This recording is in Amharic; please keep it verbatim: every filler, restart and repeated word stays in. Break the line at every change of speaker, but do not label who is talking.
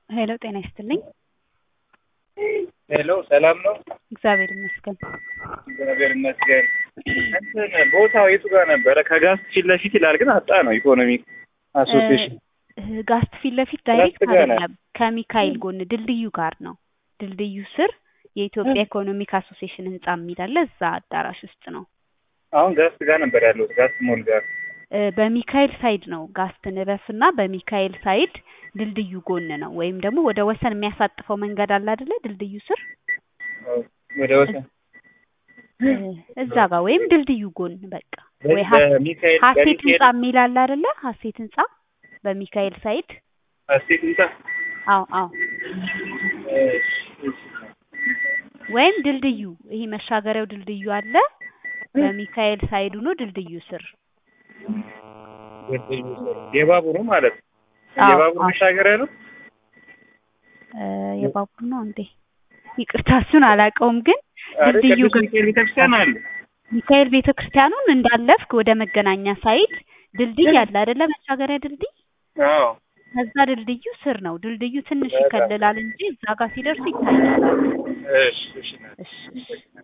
ሄሎ ጤና ይስጥልኝ።
ሄሎ ሰላም ነው?
እግዚአብሔር ይመስገን።
እግዚአብሔር ይመስገን። እንትን ቦታው የቱ ጋር ነበረ? ከጋስት ፊት ለፊት ይላል ግን አጣ ነው ኢኮኖሚክ አሶሲዬሽን
ጋስት ፊት ለፊት ዳይሬክት አይደለም፣ ከሚካኤል ጎን ድልድዩ ጋር ነው። ድልድዩ ስር የኢትዮጵያ ኢኮኖሚክ አሶሲዬሽን ህንጻ የሚል አለ። እዛ አዳራሽ ውስጥ ነው።
አሁን ጋስት ጋር ነበር ያለው፣ ጋስት ሞል ጋር።
በሚካኤል ሳይድ ነው። ጋስት ንረፍና በሚካኤል ሳይድ ድልድዩ ጎን ነው። ወይም ደግሞ ወደ ወሰን የሚያሳጥፈው መንገድ አለ አይደለ? ድልድዩ ስር
ወደ ወሰን
እዛ ጋር ወይም ድልድዩ ጎን በቃ ወይ ሀሴት ህንጻ የሚል አለ አይደለ? ሀሴት ህንጻ በሚካኤል ሳይድ
ሀሴት ህንጻ።
አዎ አዎ። ወይም ድልድዩ ይሄ መሻገሪያው ድልድዩ አለ። በሚካኤል ሳይድ ነው ድልድዩ ስር።
የባቡሩ ማለት ነው። የባቡሩ መሻገሪያ ነው።
የባቡሩ ነው እንዴ? ይቅርታ እሱን አላውቀውም፣ ግን ድልድዩ ግን
ሚካኤል ቤተክርስቲያን አለ።
ሚካኤል ቤተክርስቲያኑን እንዳለፍክ ወደ መገናኛ ሳይድ ድልድይ አለ አይደለ? መሻገሪያ ድልድይ።
አዎ።
ከዛ ድልድዩ ስር ነው። ድልድዩ ትንሽ ይከልላል እንጂ እዛ ጋር ሲደርስ ይታያል።
እሺ እሺ።
እሺ